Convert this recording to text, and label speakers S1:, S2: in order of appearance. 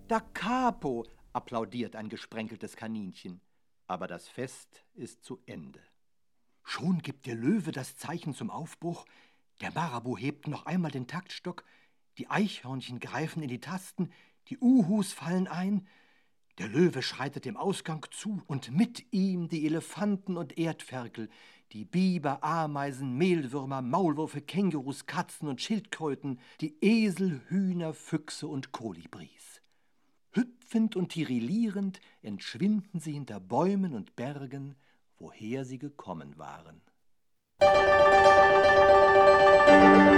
S1: Da capo, applaudiert ein gesprenkeltes Kaninchen. Aber das Fest ist zu Ende. Schon gibt der Löwe das Zeichen zum Aufbruch. Der Marabu hebt noch einmal den Taktstock. Die Eichhörnchen greifen in die Tasten. Die Uhus fallen ein. Der Löwe schreitet dem Ausgang zu und mit ihm die Elefanten und Erdferkel, die Biber, Ameisen, Mehlwürmer, Maulwürfe, Kängurus, Katzen und Schildkröten, die Esel, Hühner, Füchse und Kolibris. Hüpfend und tirillierend entschwinden sie hinter Bäumen und Bergen, woher sie gekommen waren.